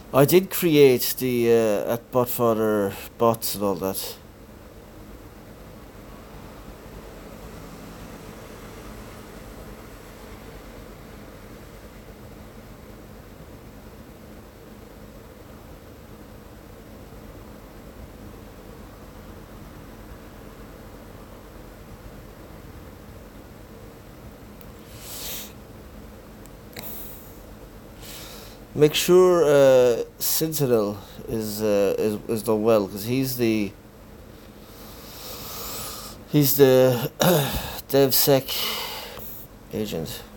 I did create the at Botfather bots and all that. Make sure Sentinel is done well because he's the DevSec agent.